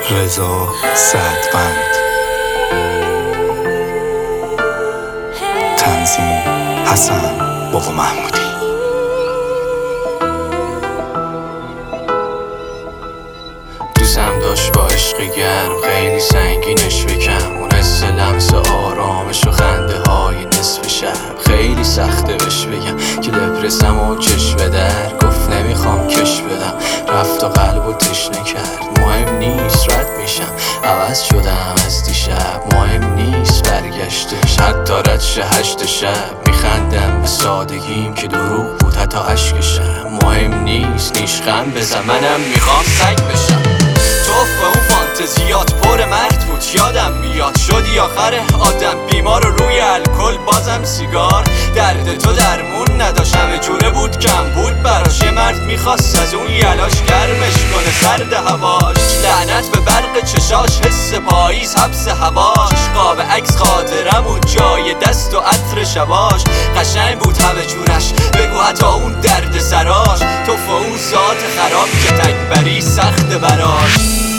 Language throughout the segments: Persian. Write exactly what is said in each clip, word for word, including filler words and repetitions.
رضا سعدبند. تنظیم حسن بابا محمودی. دوستم داشت با عشق گرم خیلی سنگینش بکم، اون حس لمس آرامش و خنده های نصف شب. خیلی سخته بهش بگم که دپرسم و چشم در گفت نمیخوام کش بدم، رفت و قلب و تشنه کرد. مهم نیست رد میشم، عوض شدم از دیشب. مهم نیست برگشتش، حتی رد شه هشت شب. میخندم به سادگیم که دروغ بود حتی عشقشم. مهم نیست نیشخم بزن، منم میخوام سگ بشم. توف اون فانتزیات پر مرد بود، یادم میاد شدی آخر آدم بیمار و روی الکل بازم سیگار. درد تو درمون نداشت، همه جوره بود کم بود براش. یه مرد میخواست از اون یلاش گرمش کنه سرد هواش. لعنت به برق چشاش، حس پاییز حبس هواش. قاب عکس خاطرمون جای دست و عطر شباش. قشنگ بود همه جورش، بگو حتی اون درد سراش. توف اون ذات خراب که تکبری سخت براش.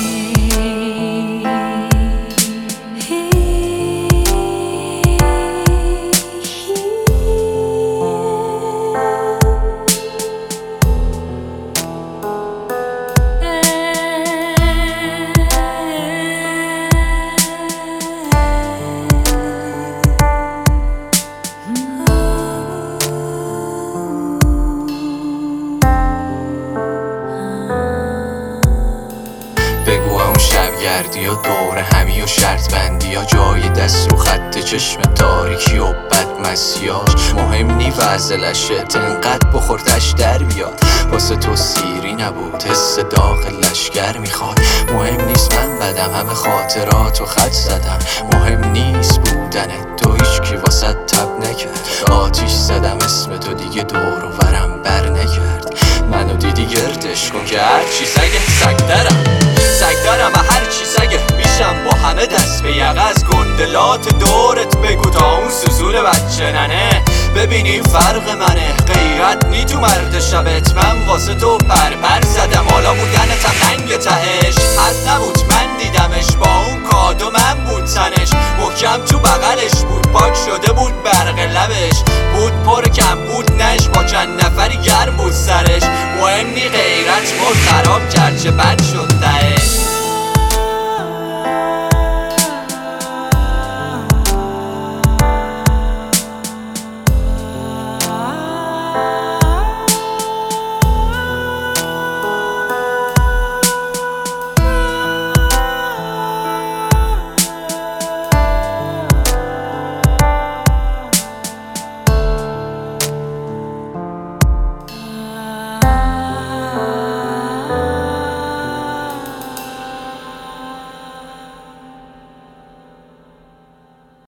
بگو اون شبگردی و دور همی و شرط بندی ها، جای دست رو خط چشم تاریکی و بدمسیاش. مهم نی وزلشت انقدر بخورتش در بیاد، واسه تو سیری نبود حس داغ لشگر میخواد. مهم نیست من بدم، همه خاطرات و خط زدم. مهم نیست بودن تو هیچ کی واسه تب نکرد. آتیش زدم اسم تو دیگه دور و ورم بر نکرد. منو دیدی گردش کن که هرچی سگه سگ درم. سگ دارم و هرچی سگه میشم با همه دست به یقه. از گندلات دورت بگو تا اون سوزول بچه ننه. ببینیم فرق منه، غیرت نی تو مرد شبت. من واسه تو پر پر زدم، حالا بودنتم ننگ تهش. حد نبود من دیدمش، با اون کادو من بود تنش. محکم تو بغلش بود، پاک شده بود برق لبش. بود پر کم بود نش، با چند نفری گرم بود سر